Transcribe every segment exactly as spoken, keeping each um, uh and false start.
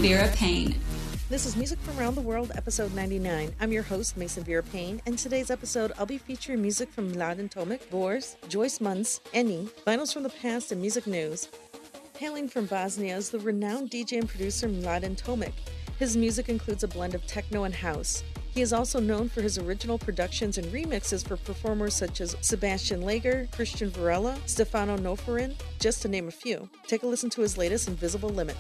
Vera Payne. This is Music from Around the World, episode ninety-nine. I'm your host, Mason Vera Payne, and today's episode, I'll be featuring music from Mladen Tomic, Boris, Joyce Munz, Eni, vinyls from the past, and music news. Hailing from Bosnia is the renowned D J and producer Mladen Tomic. His music includes a blend of techno and house. He is also known for his original productions and remixes for performers such as Sebastian Lager, Christian Varela, Stefano Noferin, just to name a few. Take a listen to his latest, Invisible Limit.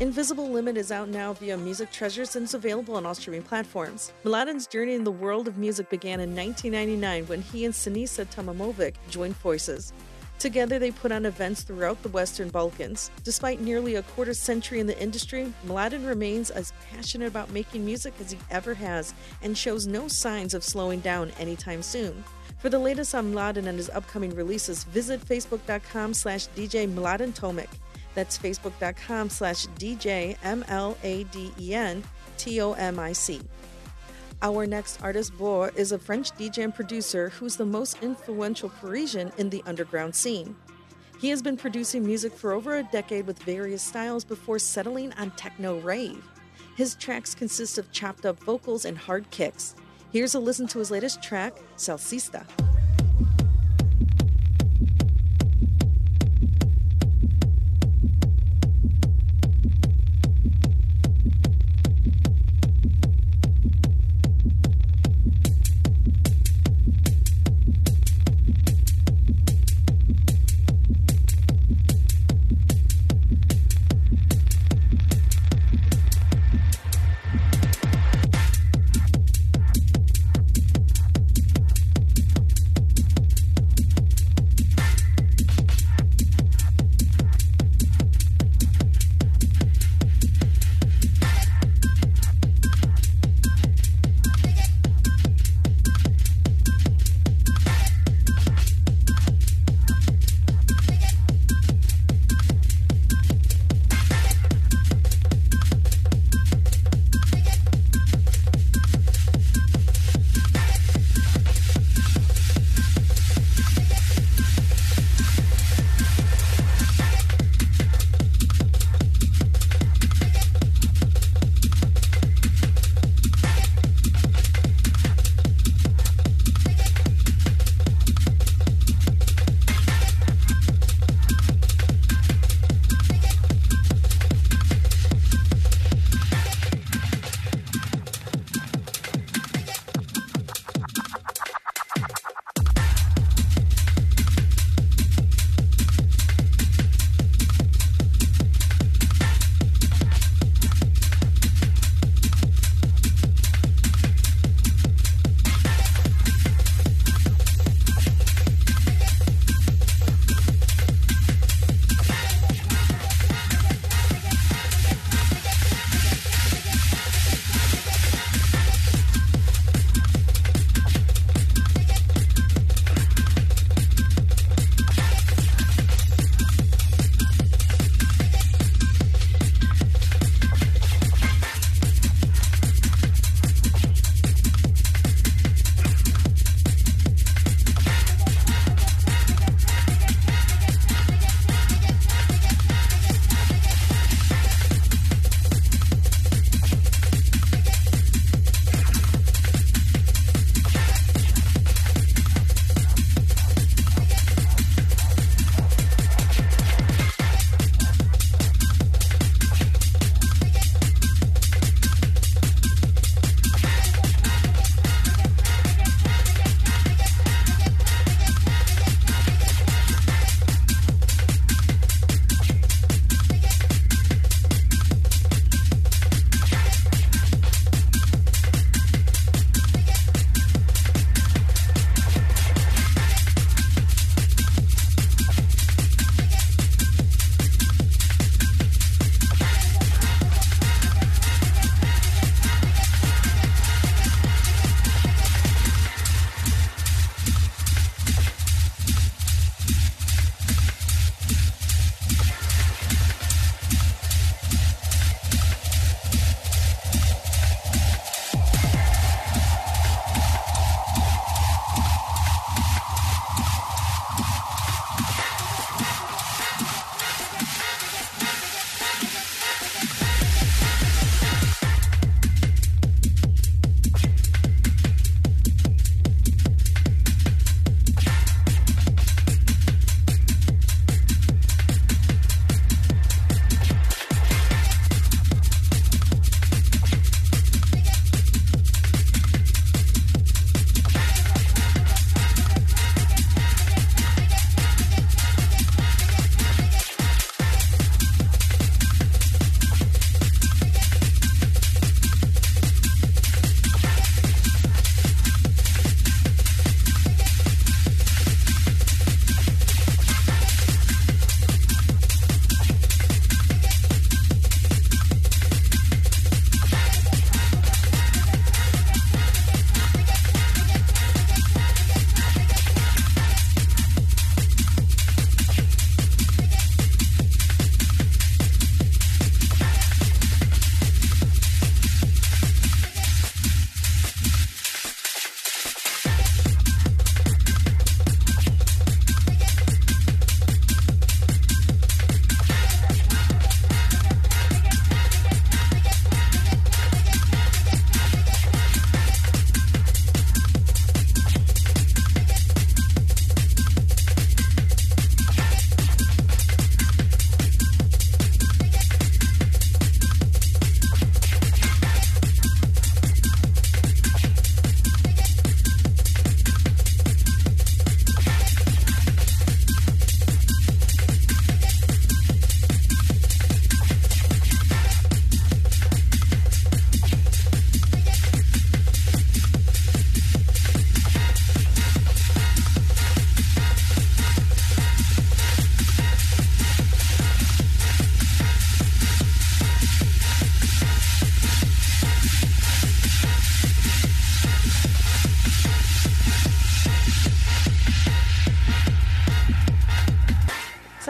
Invisible Limit is out now via Music Treasures and is available on all streaming platforms. Mladen's journey in the world of music began in nineteen ninety-nine when he and Sinisa Tomamovic joined forces. Together, they put on events throughout the Western Balkans. Despite nearly a quarter century in the industry, Mladen remains as passionate about making music as he ever has and shows no signs of slowing down anytime soon. For the latest on Mladen and his upcoming releases, visit facebook.com slash DJ Mladen Tomic. That's facebook.com slash DJ M L A D E N T O M I C. Our next artist, Bor, is a French D J and producer who's the most influential Parisian in the underground scene. He has been producing music for over a decade with various styles before settling on techno rave. His tracks consist of chopped up vocals and hard kicks. Here's a listen to his latest track, Salsista.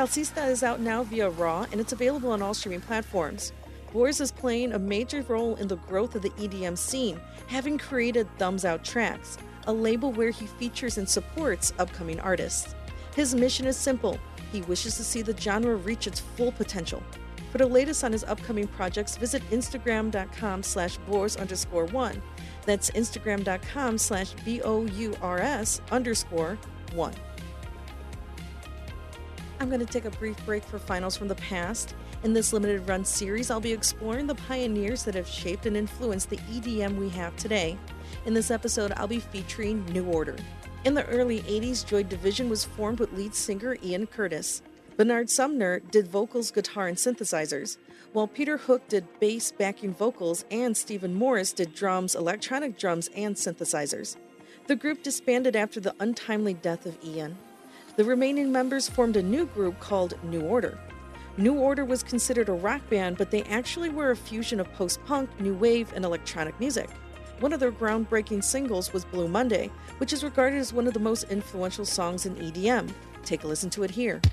Salsista is out now via Raw, and it's available on all streaming platforms. Boars is playing a major role in the growth of the E D M scene, having created Thumbs Out Tracks, a label where he features and supports upcoming artists. His mission is simple. He wishes to see the genre reach its full potential. For the latest on his upcoming projects, visit Instagram.com slash Bours underscore one. That's Instagram.com slash B O U R S underscore one. I'm going to take a brief break for finals from the past. In this limited run series, I'll be exploring the pioneers that have shaped and influenced the E D M we have today. In this episode, I'll be featuring New Order. In the early eighties, Joy Division was formed with lead singer Ian Curtis. Bernard Sumner did vocals, guitar, and synthesizers, while Peter Hook did bass, backing vocals, and Stephen Morris did drums, electronic drums, and synthesizers. The group disbanded after the untimely death of Ian. The remaining members formed a new group called New Order. New Order was considered a rock band, but they actually were a fusion of post-punk, new wave, and electronic music. One of their groundbreaking singles was Blue Monday, which is regarded as one of the most influential songs in E D M. Take a listen to it here.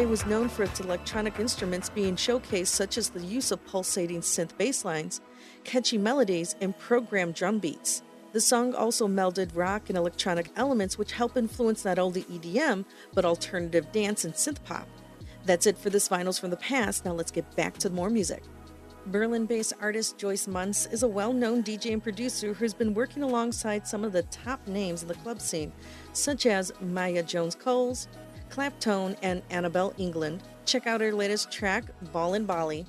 was known for its electronic instruments being showcased, such as the use of pulsating synth bass lines, catchy melodies, and programmed drum beats. The song also melded rock and electronic elements, which help influence not only E D M, but alternative dance and synth pop. That's it for this Vinyls from the Past. Now let's get back to more music. Berlin-based artist Joyce Munz is a well-known D J and producer who's been working alongside some of the top names in the club scene, such as Maya Jones-Coles, Claptone, and Annabelle England. Check out her latest track, Ballin' Bali.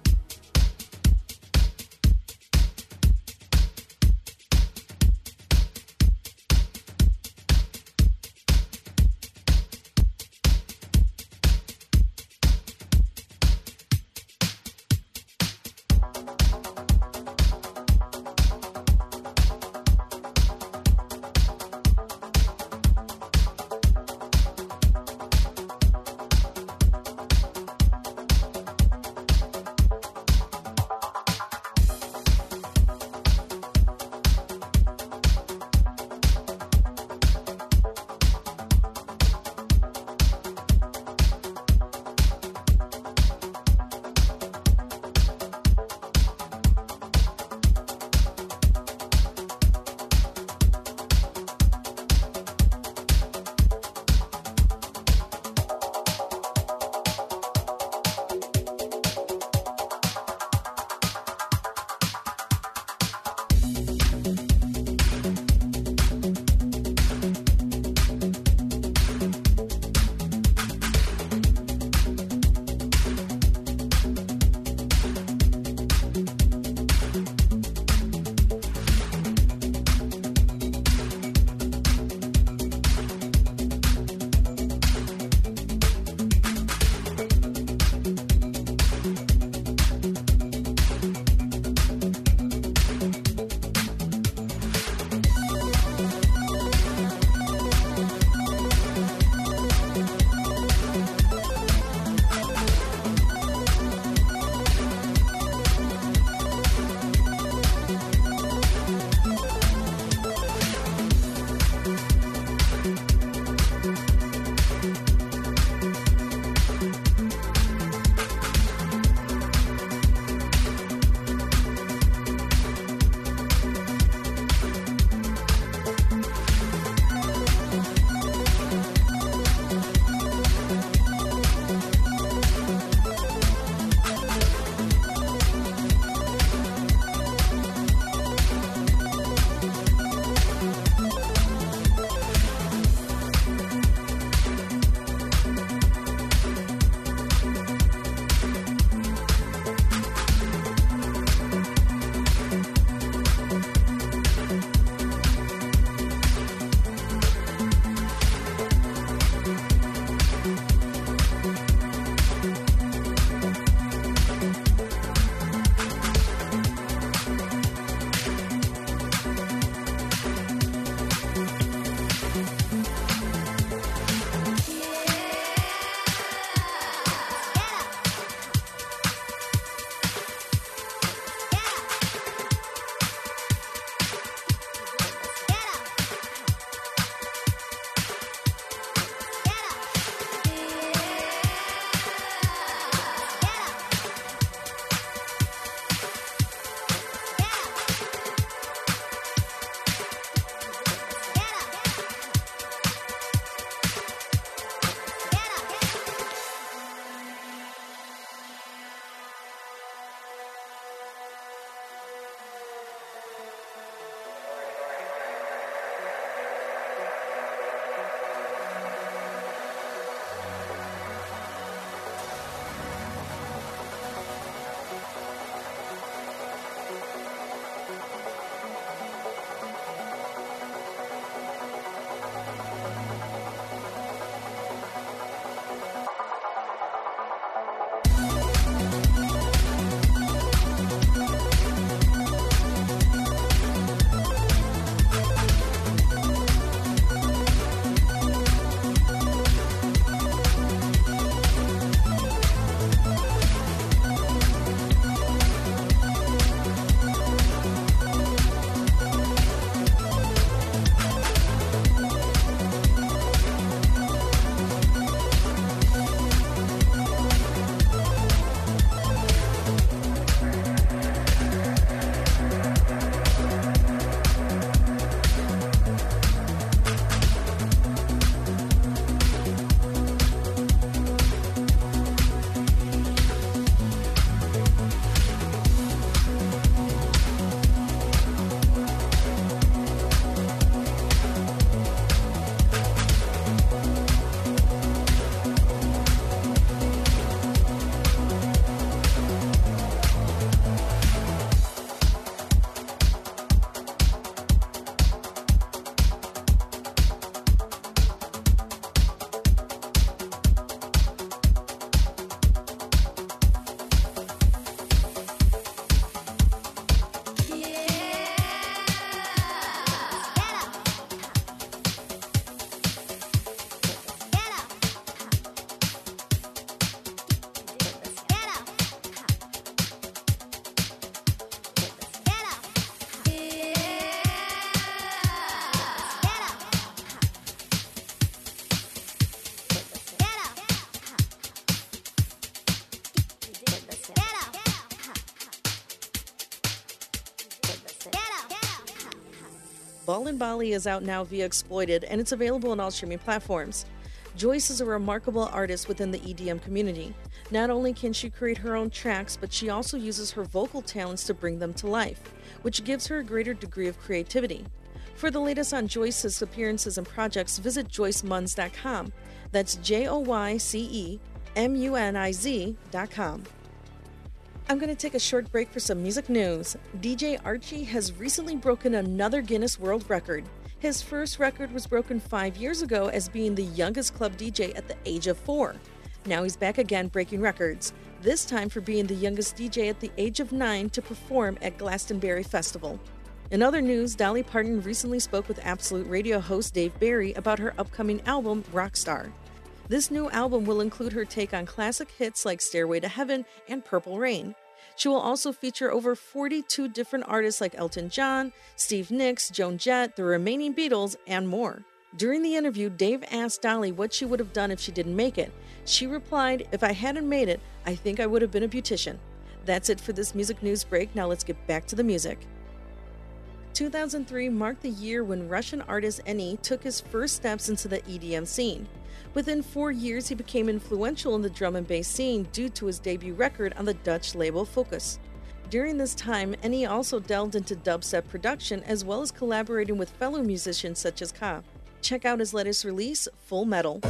Ballin' Bali is out now via Exploited, and it's available on all streaming platforms. Joyce is a remarkable artist within the E D M community. Not only can she create her own tracks, but she also uses her vocal talents to bring them to life, which gives her a greater degree of creativity. For the latest on Joyce's appearances and projects, visit joyce munz dot com. That's J O Y C E M U N I Z dot com. I'm going to take a short break for some music news. D J Archie has recently broken another Guinness World Record. His first record was broken five years ago as being the youngest club D J at the age of four. Now he's back again breaking records, this time for being the youngest D J at the age of nine to perform at Glastonbury Festival. In other news, Dolly Parton recently spoke with Absolute Radio host Dave Barry about her upcoming album, Rockstar. This new album will include her take on classic hits like Stairway to Heaven and Purple Rain. She will also feature over forty-two different artists like Elton John, Steve Nicks, Joan Jett, the remaining Beatles, and more. During the interview, Dave asked Dolly what she would have done if she didn't make it. She replied, "If I hadn't made it, I think I would have been a beautician." That's it for this music news break. Now let's get back to the music. two thousand three marked the year when Russian artist Eni took his first steps into the E D M scene. Within four years, he became influential in the drum and bass scene due to his debut record on the Dutch label Focus. During this time, Eni also delved into dubstep production as well as collaborating with fellow musicians such as Ka. Check out his latest release, Full Metal.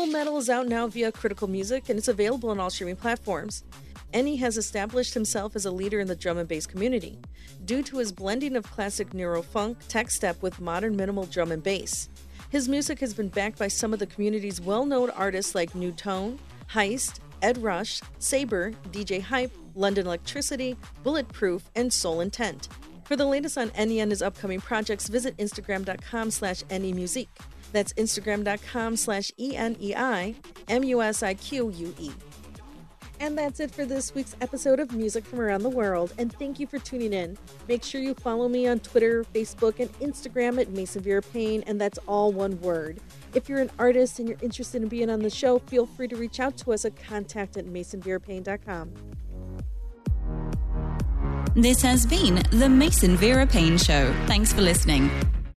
Metal is out now via Critical Music, and it's available on all streaming platforms. Eni has established himself as a leader in the drum and bass community, due to his blending of classic neurofunk, tech step with modern minimal drum and bass. His music has been backed by some of the community's well-known artists like New Tone, Heist, Ed Rush, Saber, D J Hype, London Electricity, Bulletproof, and Soul Intent. For the latest on Eni and his upcoming projects, visit Instagram.com slash EniMusique. That's Instagram.com slash E N E I M U S I Q U E. And that's it for this week's episode of Music from Around the World, and thank you for tuning in. Make sure you follow me on Twitter, Facebook, and Instagram at Mason Vera Payne, and that's all one word. If you're an artist and you're interested in being on the show, feel free to reach out to us at contact at mason vera payne dot com. This has been The Mason Vera Payne Show. Thanks for listening.